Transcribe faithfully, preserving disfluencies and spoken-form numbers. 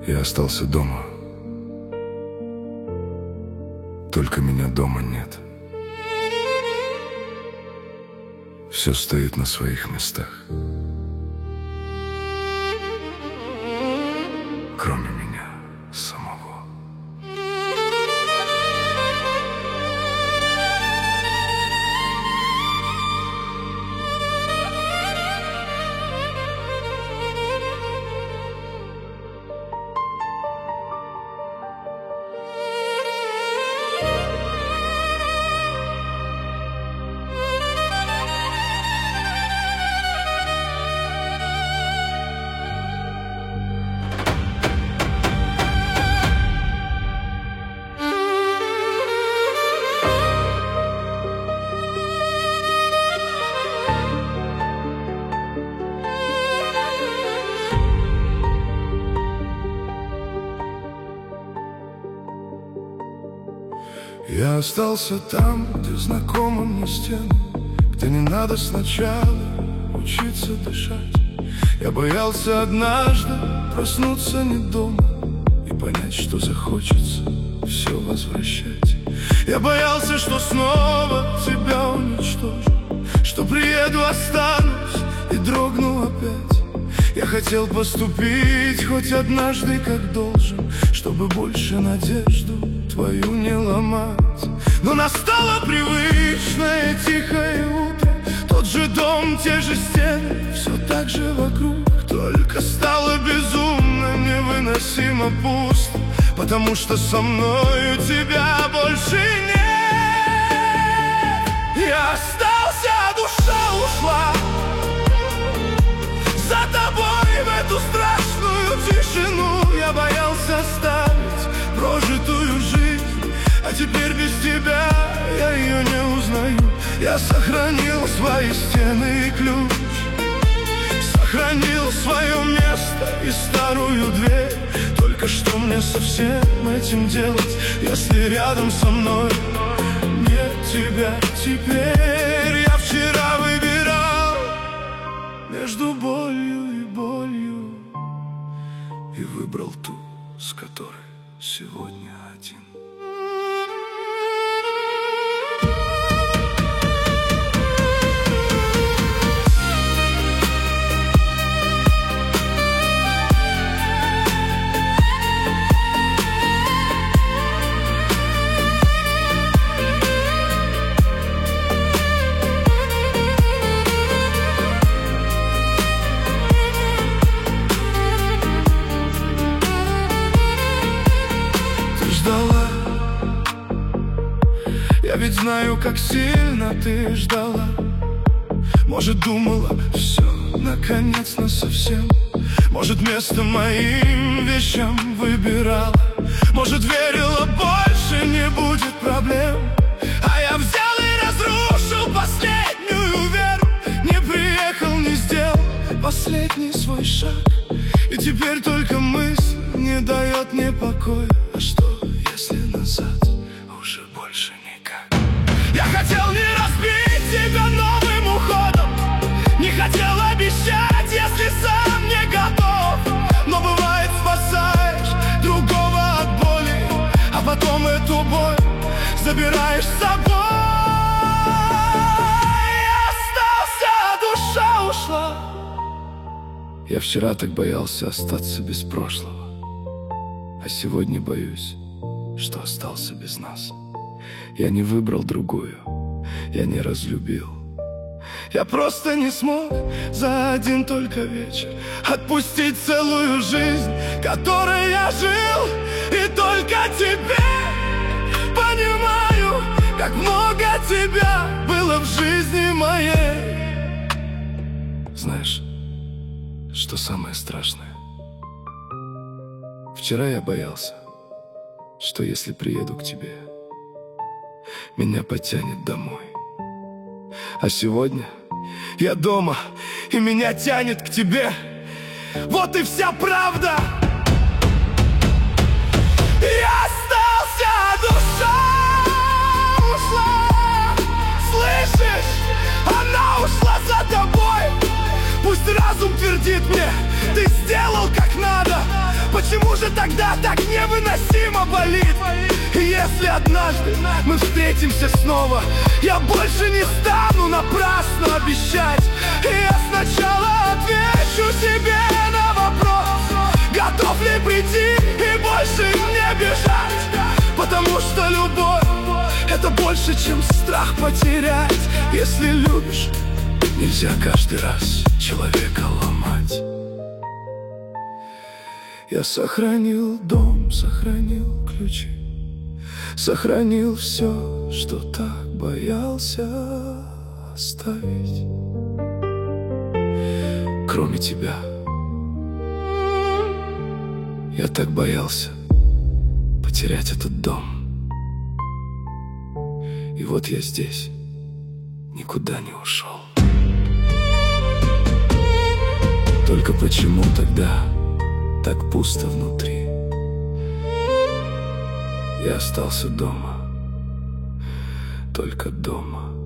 Я остался дома. Только меня дома нет. Все стоит на своих местах, кроме меня самого. Я остался там, где знакома мне стены, где не надо сначала учиться дышать. Я боялся однажды проснуться не дома и понять, что захочется все возвращать. Я боялся, что снова тебя уничтожу, что приеду, останусь и дрогну опять. Я хотел поступить хоть однажды как должен, чтобы больше надежду твою не ломать. Но настало привычное тихое утро, тот же дом, те же стены, все так же вокруг. Только стало безумно, невыносимо пусто, потому что со мною тебя больше нет. Я остался, а душа ушла за тобой в эту страшную тишину. Я боялся оставить прожитую жизнь, а теперь без тебя я ее не узнаю. Я сохранил свои стены и ключ, сохранил свое место и старую дверь. Только что мне со всем этим делать, если рядом со мной нет тебя теперь? Я вчера выбирал между болью и болью и выбрал ту, с которой сегодня один. Я ведь знаю, как сильно ты ждала. Может, думала, все, наконец, насовсем. Может, место моим вещам выбирала. Может, верила, больше не будет проблем. А я взял и разрушил последнюю веру. Не приехал, не сделал последний свой шаг. И теперь только мысль не дает мне покоя. А что, если назад уже больше никак? Я хотел не разбить тебя новым уходом, не хотел обещать, если сам не готов. Но бывает, спасаешь другого от боли, а потом эту боль забираешь с собой. Я остался, а душа ушла. Я вчера так боялся остаться без прошлого, а сегодня боюсь, что остался без нас. Я не выбрал другую, я не разлюбил. Я просто не смог за один только вечер отпустить целую жизнь, которой я жил. И только теперь понимаю, как много тебя было в жизни моей. Знаешь, что самое страшное? Вчера я боялся, что если приеду к тебе, меня потянет домой. А сегодня я дома, и меня тянет к тебе. Вот и вся правда. Я остался, а душа ушла. Слышишь? Она ушла за тобой. Пусть разум твердит мне, ты сделал как надо. Почему же тогда так невыносимо болит? И если однажды мы встретимся снова, я больше не стану напрасно обещать. И я сначала отвечу себе на вопрос, готов ли прийти и больше не бежать. Потому что любовь — это больше, чем страх потерять. Если любишь, нельзя каждый раз человека ломать. Я сохранил дом, сохранил ключи, сохранил все, что так боялся оставить. Кроме тебя, я так боялся потерять этот дом. И вот я здесь, никуда не ушел. Только почему тогда так пусто внутри? Я остался дома, только дома.